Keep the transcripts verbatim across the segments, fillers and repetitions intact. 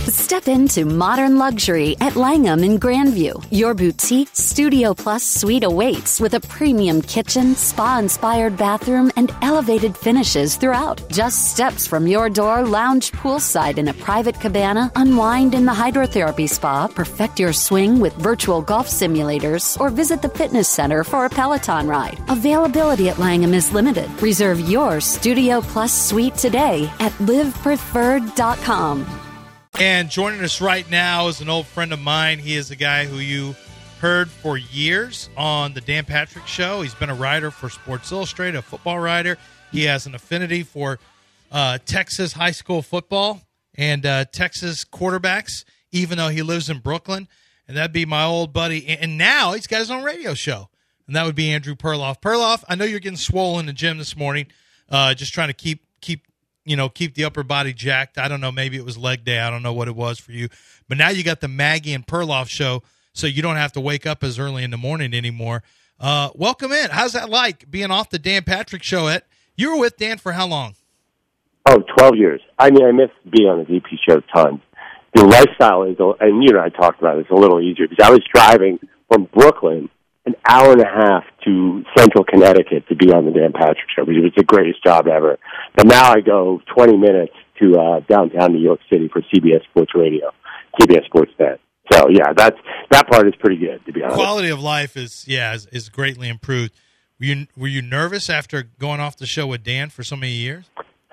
Step into modern luxury at Langham in Grandview. Your boutique Studio Plus suite awaits with a premium kitchen, spa-inspired bathroom, and elevated finishes throughout. Just steps from your door, lounge poolside in a private cabana, unwind in the hydrotherapy spa, perfect your swing with virtual golf simulators, or visit the fitness center for a Peloton ride. Availability at Langham is limited. Reserve your Studio Plus suite today at live preferred dot com. And joining us right now is an old friend of mine. He is a guy who you heard for years on the Dan Patrick Show. He's been a writer for Sports Illustrated, a football writer. He has an affinity for uh, Texas high school football and uh, Texas quarterbacks, even though he lives in Brooklyn. And that'd be my old buddy. And now he's got his own radio show, and that would be Andrew Perloff. Perloff, I know you're getting swollen in the gym this morning, uh, just trying to keep keep. you know, keep the upper body jacked. I don't know, maybe it was leg day. I don't know what it was for you. But now you got the Maggie and Perloff show, so you don't have to wake up as early in the morning anymore. Uh, welcome in. How's that like, being off the Dan Patrick Show? At You were with Dan for how long? Oh, twelve years. I mean, I miss being on the D P show tons. The lifestyle is, and you and I talked about it, it's a little easier because I was driving from Brooklyn an hour and a half to Central Connecticut to be on the Dan Patrick Show, which was the greatest job ever. But now I go twenty minutes to uh, downtown New York City for C B S Sports Radio, C B S Sports Net. So, yeah, that's that part is pretty good, to be honest. Quality of life is, yeah, is, is greatly improved. Were you, were you nervous after going off the show with Dan for so many years?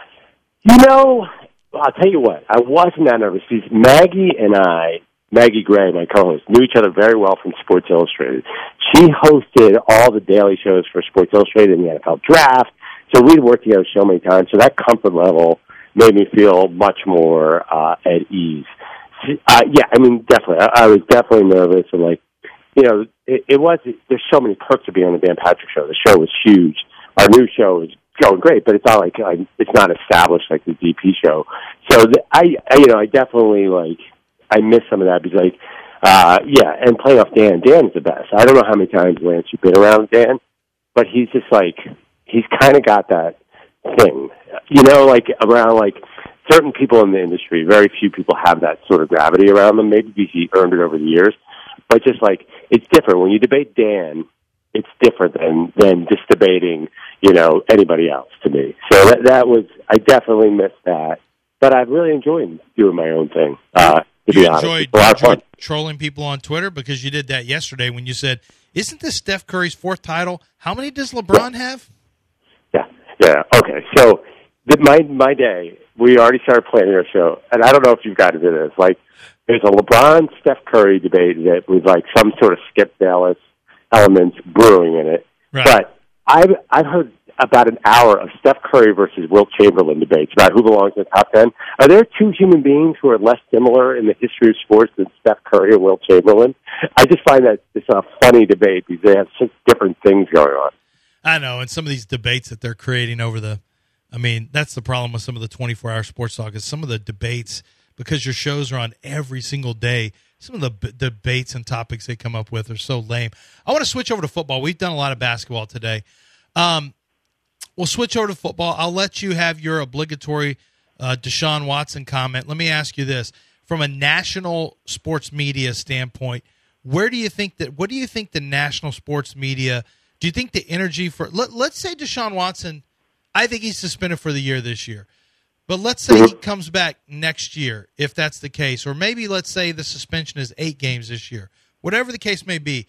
You know, I'll tell you what, I wasn't that nervous. Because Maggie and I, Maggie Gray, my co-host, knew each other very well from Sports Illustrated. She hosted all the daily shows for Sports Illustrated in the N F L Draft, so we'd worked together so many times, so that comfort level made me feel much more uh, at ease. Uh, yeah, I mean, definitely. I, I was definitely nervous, and, like, you know, it, it was, there's so many perks of being on the Dan Patrick Show. The show was huge. Our new show is going great, but it's not like, like it's not established like the D P show. So the, I, I, you know, I definitely, like, I miss some of that because, like, uh, yeah, and playing off Dan, Dan's the best. I don't know how many times, Lance, you've been around Dan, but he's just, like, he's kind of got that thing. You know, like, around, like, certain people in the industry, very few people have that sort of gravity around them. Maybe because he earned it over the years. But just, like, it's different. When you debate Dan, it's different than, than just debating, you know, anybody else to me. So that, that was, I definitely missed that. But I've really enjoyed doing my own thing. Uh, To you be honest. enjoyed, It's a lot of enjoyed fun. trolling people on Twitter, because you did that yesterday when you said, isn't this Steph Curry's fourth title? How many does LeBron have? Yeah, yeah. Okay, so the, my my day, we already started planning our show, and I don't know if you've got into this. Like, there's a LeBron-Steph Curry debate that with, like, some sort of Skip Bayless elements brewing in it. Right. But I've, I've heard about an hour of Steph Curry versus Wilt Chamberlain debates about who belongs in the top ten. Are there two human beings who are less similar in the history of sports than Steph Curry and Wilt Chamberlain? I just find that it's a funny debate because they have such different things going on. I know, and some of these debates that they're creating over the, I mean, that's the problem with some of the twenty-four hour sports talk is some of the debates, because your shows are on every single day, some of the b- debates and topics they come up with are so lame. I want to switch over to football. We've done a lot of basketball today. Um, We'll switch over to football. I'll let you have your obligatory uh, Deshaun Watson comment. Let me ask you this. From a national sports media standpoint, where do you think that, what do you think the national sports media, do you think the energy for, let, let's say Deshaun Watson, I think he's suspended for the year this year. But let's say he comes back next year, if that's the case. Or maybe let's say the suspension is eight games this year. Whatever the case may be.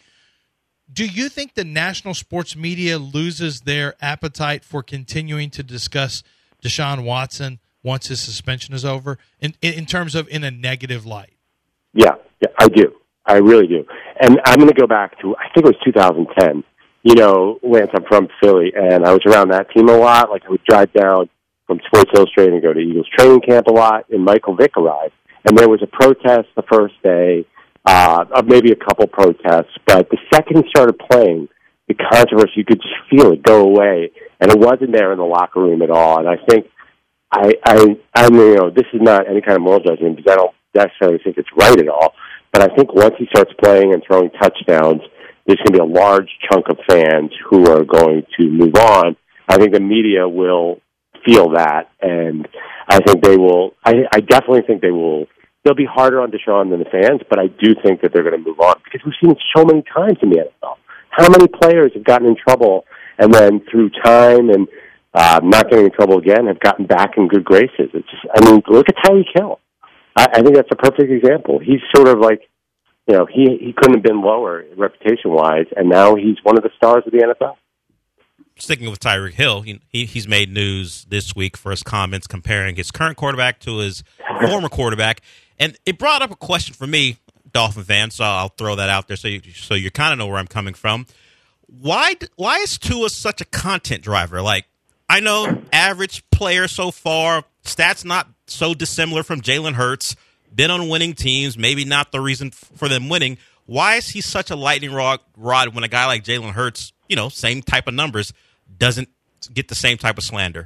Do you think the national sports media loses their appetite for continuing to discuss Deshaun Watson once his suspension is over, in, in terms of in a negative light? Yeah, yeah, I do. I really do. And I'm going to go back to, I think it was two thousand ten. You know, Lance, I'm from Philly, and I was around that team a lot. Like, I would drive down from Sports Illustrated and go to Eagles training camp a lot, and Michael Vick arrived. And there was a protest the first day, uh, maybe a couple protests, but the second he started playing, the controversy, you could just feel it go away, and it wasn't there in the locker room at all. And I think, I, I, I mean, you know, this is not any kind of moral judgment, because I don't necessarily think it's right at all, but I think once he starts playing and throwing touchdowns, there's going to be a large chunk of fans who are going to move on. I think the media will feel that, and I think they will, I, I definitely think they will they'll be harder on Deshaun than the fans, but I do think that they're going to move on because we've seen it so many times in the N F L. How many players have gotten in trouble and then through time and uh, not getting in trouble again have gotten back in good graces? It's just, I mean, look at Tyreek Hill. I, I think that's a perfect example. He's sort of like, you know, he, he couldn't have been lower reputation-wise, and now he's one of the stars of the N F L. Sticking with Tyreek Hill, he, he's made news this week for his comments comparing his current quarterback to his former quarterback. And it brought up a question for me, Dolphin fan, so I'll throw that out there so you, so you kind of know where I'm coming from. Why why is Tua such a content driver? Like, I know average player so far, stats not so dissimilar from Jalen Hurts, been on winning teams, maybe not the reason for them winning. Why is he such a lightning rod, rod when a guy like Jalen Hurts, you know, same type of numbers, doesn't get the same type of slander?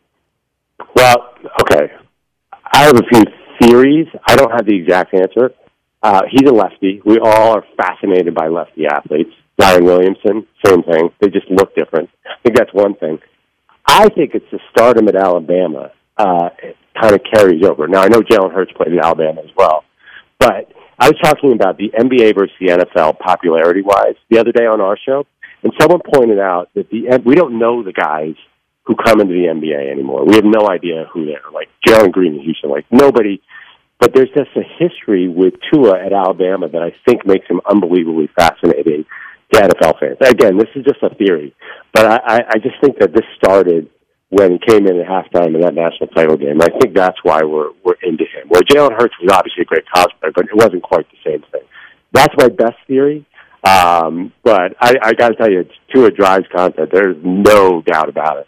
Well, okay. I have a few theories. I don't have the exact answer. Uh, he's a lefty. We all are fascinated by lefty athletes. Zion Williamson, same thing. They just look different. I think that's one thing. I think it's the stardom at Alabama uh, kind of carries over. Now, I know Jalen Hurts played at Alabama as well, but I was talking about the N B A versus the N F L popularity-wise the other day on our show, and someone pointed out that the we don't know the guys who come into the N B A anymore. We have no idea who they are, like Jalen Green in Houston, like nobody. But there's just a history with Tua at Alabama that I think makes him unbelievably fascinating to N F L fans. Again, this is just a theory, but I, I just think that this started when he came in at halftime in that national title game. I think that's why we're we're into him. Where Jalen Hurts was obviously a great college player, but it wasn't quite the same thing. That's my best theory. Um, but I, I got to tell you, Tua drives content. There's no doubt about it.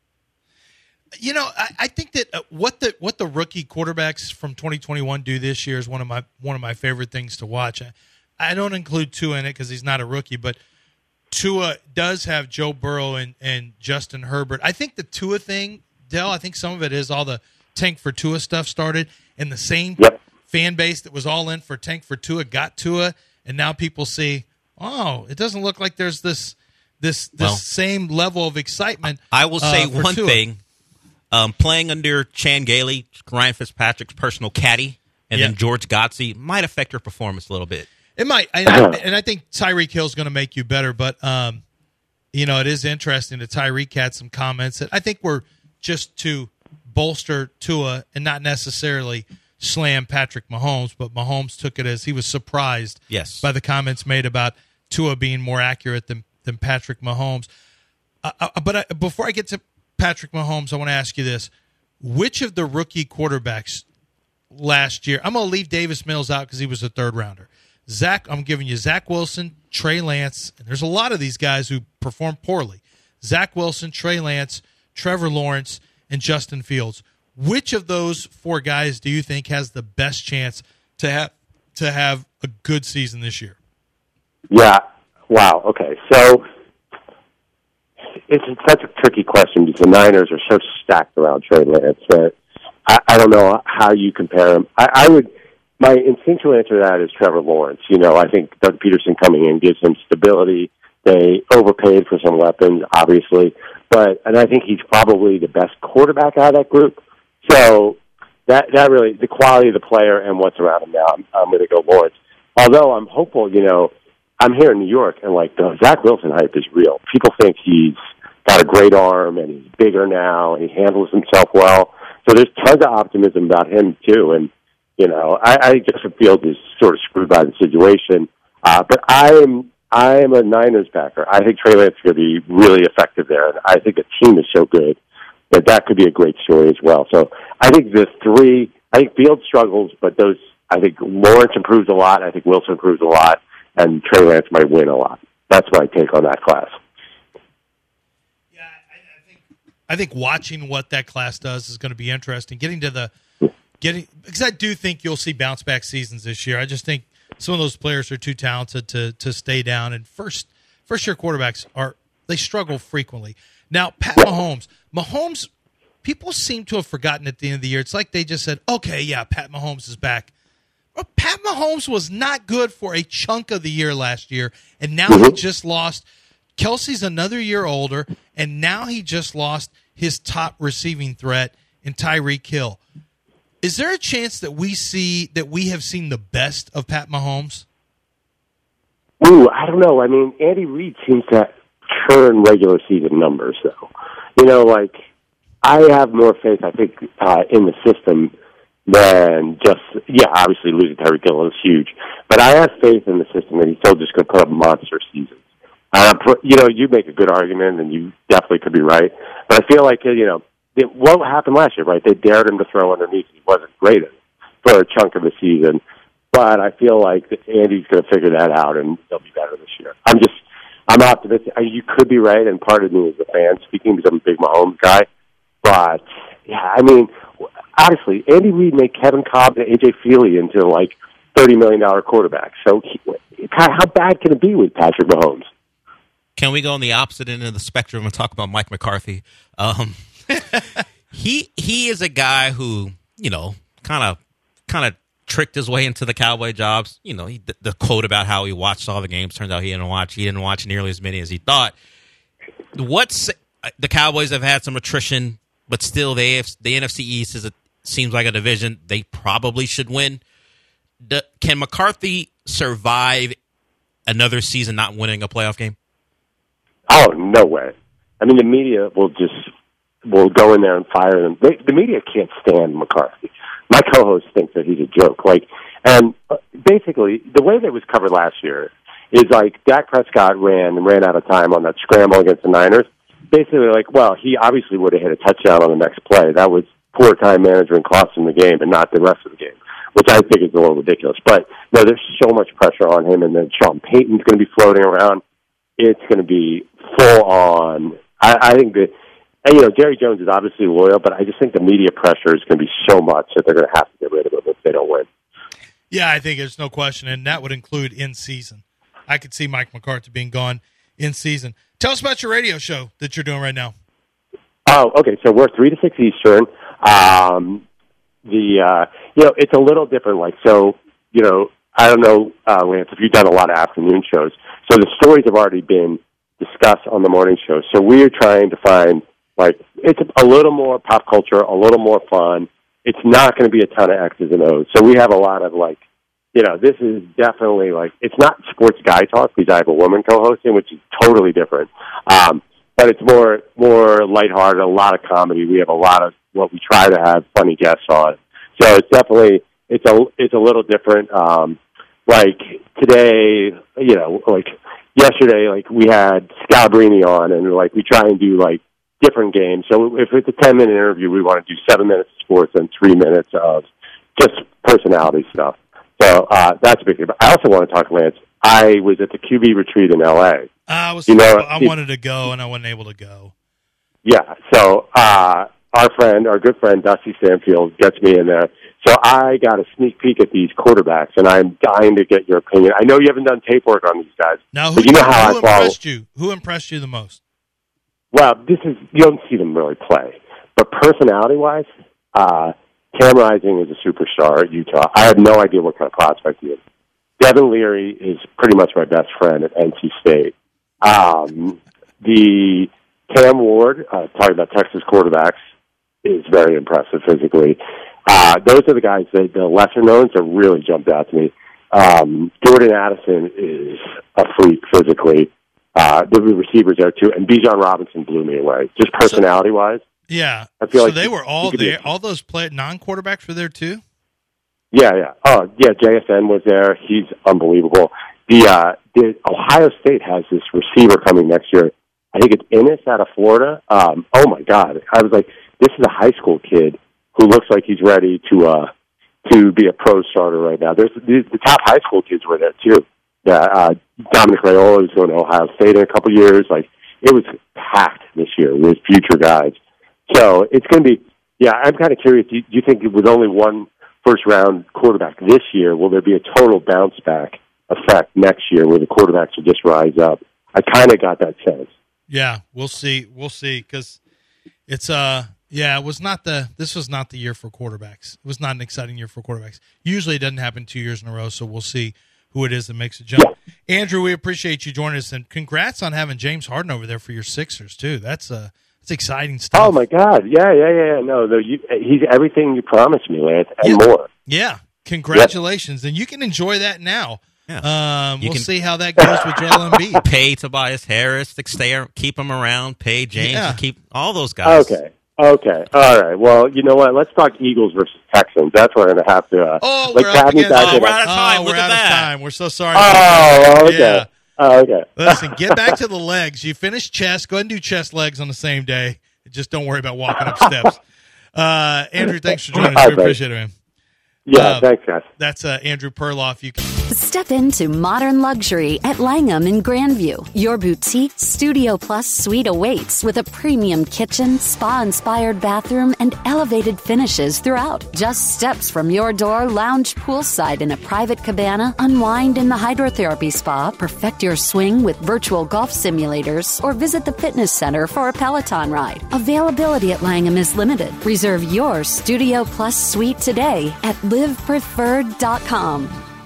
You know, I, I think that uh, what the what the rookie quarterbacks from twenty twenty-one do this year is one of my one of my favorite things to watch. I, I don't include Tua in it because he's not a rookie, but Tua does have Joe Burrow and, and Justin Herbert. I think the Tua thing, Dell, I think some of it is all the Tank for Tua stuff started, and the same yep. fan base that was all in for Tank for Tua got Tua, and now people see, oh, it doesn't look like there's this this this well, same level of excitement. I will say uh, one Tua. thing. Um, playing under Chan Gailey, Ryan Fitzpatrick's personal caddy, and yeah. then George Godsey might affect your performance a little bit. It might, and I, and I think Tyreek Hill's going to make you better. But um, you know, it is interesting that Tyreek had some comments that I think were just to bolster Tua and not necessarily slam Patrick Mahomes. But Mahomes took it as he was surprised yes. by the comments made about Tua being more accurate than than Patrick Mahomes. Uh, uh, but I, before I get to Patrick Mahomes, I want to ask you this. Which of the rookie quarterbacks last year, I'm going to leave Davis Mills out because he was a third rounder. Zach, I'm giving you Zach Wilson, Trey Lance, and there's a lot of these guys who perform poorly. Zach Wilson, Trey Lance, Trevor Lawrence, and Justin Fields. Which of those four guys do you think has the best chance to have to have a good season this year? Yeah. Wow. Okay. So it's such a tricky question because the Niners are so stacked around Trey Lance that I, I don't know how you compare them. I, I would, my instinctual answer to that is Trevor Lawrence. You know, I think Doug Peterson coming in gives him stability. They overpaid for some weapons, obviously, but and I think he's probably the best quarterback out of that group. So that that really the quality of the player and what's around him now. I'm, I'm going to go Lawrence. Although I'm hopeful, you know, I'm here in New York and like the Zach Wilson hype is real. People think he's got a great arm and he's bigger now and he handles himself well. So there's tons of optimism about him too. And you know, I, I think Justin Fields is sort of screwed by the situation. Uh, but I'm I am a Niners backer. I think Trey Lance is going to be really effective there, and I think the team is so good that that could be a great story as well. So I think the three, I think Fields struggles, but those, I think Lawrence improves a lot. I think Wilson improves a lot, and Trey Lance might win a lot. That's my take on that class. Yeah, I, I think I think watching what that class does is going to be interesting. Getting to the getting because I do think you'll see bounce back seasons this year. I just think some of those players are too talented to to stay down. And first first year quarterbacks are they struggle frequently. Now, Pat Mahomes, Mahomes, people seem to have forgotten at the end of the year. It's like they just said, okay, yeah, Pat Mahomes is back. Well, Pat Mahomes was not good for a chunk of the year last year, and now he just lost. Kelsey's another year older, and now he just lost his top receiving threat in Tyreek Hill. Is there a chance that we see that we have seen the best of Pat Mahomes? Ooh, I don't know. I mean, Andy Reid seems to churn regular season numbers, though. You know, like, I have more faith, I think, uh, in the system than just, yeah, obviously losing Tyreek Hill is huge. But I have faith in the system that he's still just going to put up monster seasons. Uh, you know, you make a good argument, and you definitely could be right. But I feel like, you know, it, what happened last year, right? They dared him to throw underneath. He wasn't great at it for a chunk of the season. But I feel like Andy's going to figure that out, and they'll be better this year. I'm just, I'm optimistic. You could be right, and part of me is a fan speaking because I'm a big Mahomes guy. But, yeah, I mean, honestly, Andy Reid made Kevin Cobb and A J Feely into, like, thirty million dollars quarterbacks. So he, how bad can it be with Patrick Mahomes? Can we go on the opposite end of the spectrum and talk about Mike McCarthy? Um, he he is a guy who, you know, kind of kind of tricked his way into the Cowboy jobs. You know, he, the, the quote about how he watched all the games, turns out he didn't watch. He didn't watch nearly as many as he thought. What's the Cowboys have had some attrition, but still the A F C, the N F C East is a, seems like a division they probably should win. The, can McCarthy survive another season not winning a playoff game? Oh, no way. I mean, the media will just will go in there and fire them. They, the media can't stand McCarthy. My co-host thinks that he's a joke. Like, and basically, the way that it was covered last year is like Dak Prescott ran and ran out of time on that scramble against the Niners. Basically, like, well, he obviously would have hit a touchdown on the next play. That was poor time management cost him the game, and not the rest of the game, which I think is a little ridiculous. But no, there's so much pressure on him, and then Sean Payton's going to be floating around. It's going to be full on. I, I think that, and, you know, Jerry Jones is obviously loyal, but I just think the media pressure is going to be so much that they're going to have to get rid of him if they don't win. Yeah, I think there's no question, and that would include in season. I could see Mike McCarthy being gone in season. Tell us about your radio show that you're doing right now. Oh, okay. So we're three to six Eastern. Um, the uh, you know, it's a little different. Like, so, you know, I don't know, uh, Lance, if you've done a lot of afternoon shows. So the stories have already been discussed on the morning show. So we're trying to find, like, it's a little more pop culture, a little more fun. It's not going to be a ton of X's and O's. So we have a lot of, like, you know, this is definitely, like, it's not sports guy talk because I have a woman co-hosting, which is totally different. Um, but it's more more lighthearted, a lot of comedy. We have a lot of what we try to have funny guests on. So it's definitely, it's a, it's a little different. Um, like today, you know, like yesterday, like we had Scalabrini on, and like we try and do like different games. So if it's a ten minute interview, we want to do seven minutes of sports and three minutes of just personality stuff. So uh, that's a big thing. But I also want to talk, Lance. I was at the Q B retreat in L A. I was, you know, I wanted to go, and I wasn't able to go. Yeah. So uh, our friend, our good friend Dusty Stanfield, gets me in there. So I got a sneak peek at these quarterbacks, and I'm dying to get your opinion. I know you haven't done tape work on these guys. Now, who, but you know how who I follow. impressed you? Who impressed you the most? Well, this is, you don't see them really play. But personality-wise, uh, Cam Rising is a superstar at Utah. I have no idea what kind of prospect he is. Devin Leary is pretty much my best friend at N C State. Um, the Cam Ward, uh, talking about Texas quarterbacks, is very impressive physically. Uh, those are the guys that the lesser knowns that really jumped out to me. Um, Jordan Addison is a freak physically. Uh, the receivers there too, and Bijan Robinson blew me away, just personality wise. Yeah, I feel so like they you, were all there. Be, all those play non-quarterbacks were there too. Yeah, yeah. Oh, yeah. J S N was there. He's unbelievable. The uh, the Ohio State has this receiver coming next year. I think it's Ennis out of Florida. Um, oh my God! I was like, this is a high school kid who looks like he's ready to uh, to be a pro starter right now. There's the, the top high school kids were there too. Yeah, uh, Dominic Raiola is going to Ohio State in a couple years. Like, it was packed this year with future guys. So it's going to be. Yeah, I'm kind of curious. Do you, do you think with only one first round quarterback this year, will there be a total bounce back effect next year where the quarterbacks will just rise up? I kind of got that sense. Yeah, we'll see. We'll see because it's uh yeah, it was not the this was not the year for quarterbacks. It was not an exciting year for quarterbacks. Usually it doesn't happen two years in a row, so we'll see who it is that makes a jump. Yeah. Andrew, we appreciate you joining us, and congrats on having James Harden over there for your Sixers too. That's a It's exciting stuff. Oh my God! Yeah, yeah, yeah. No, the, you, he's everything you promised me, Lance, and yeah. more. Yeah, congratulations, yep. And you can enjoy that now. Yeah. Um, we'll can, see how that goes with Joel Embiid. Pay Tobias Harris to stay, keep him around. Pay James yeah. to keep all those guys. Okay. Okay. All right. Well, you know what? Let's talk Eagles versus Texans. That's what I'm going to have to. Uh, oh, like, we're up against. Oh, we're out of time. Oh, Look we're at out that. of time. We're so sorry. Oh, okay. Yeah. Oh, okay. Listen, get back to the legs. You finished chest. Go ahead and do chest legs on the same day. Just don't worry about walking up steps. Uh, Andrew, thanks for joining us. We appreciate it, man. Yeah, uh, thanks, guys. That's uh, Andrew Perloff. You can step into modern luxury at Langham in Grandview. Your boutique Studio Plus suite awaits with a premium kitchen, spa-inspired bathroom, and elevated finishes throughout. Just steps from your door, lounge poolside in a private cabana, unwind in the hydrotherapy spa, perfect your swing with virtual golf simulators, or visit the fitness center for a Peloton ride. Availability at Langham is limited. Reserve your Studio Plus suite today at live preferred dot com.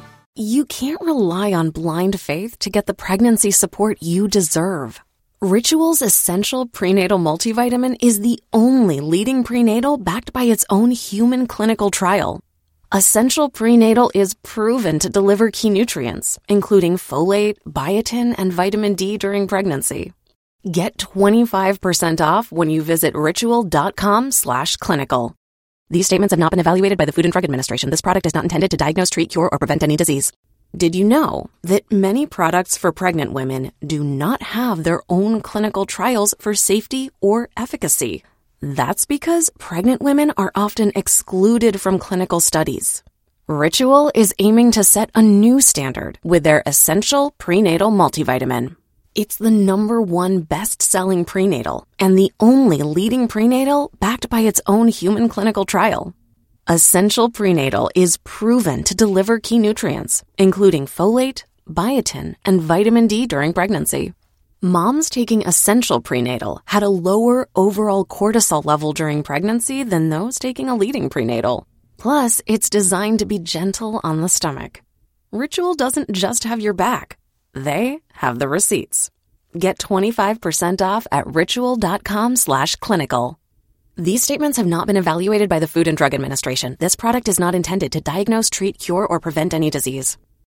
You can't rely on blind faith to get the pregnancy support you deserve. Ritual's Essential Prenatal Multivitamin is the only leading prenatal backed by its own human clinical trial. Essential Prenatal is proven to deliver key nutrients, including folate, biotin, and vitamin D during pregnancy. Get twenty-five percent off when you visit ritual.com slash clinical. These statements have not been evaluated by the Food and Drug Administration. This product is not intended to diagnose, treat, cure, or prevent any disease. Did you know that many products for pregnant women do not have their own clinical trials for safety or efficacy? That's because pregnant women are often excluded from clinical studies. Ritual is aiming to set a new standard with their Essential Prenatal Multivitamin. It's the number one best-selling prenatal and the only leading prenatal backed by its own human clinical trial. Essential Prenatal is proven to deliver key nutrients, including folate, biotin, and vitamin D during pregnancy. Moms taking Essential Prenatal had a lower overall cortisol level during pregnancy than those taking a leading prenatal. Plus, it's designed to be gentle on the stomach. Ritual doesn't just have your back. They have the receipts. Get twenty-five percent off at ritual.com slash clinical. These statements have not been evaluated by the Food and Drug Administration. This product is not intended to diagnose, treat, cure, or prevent any disease.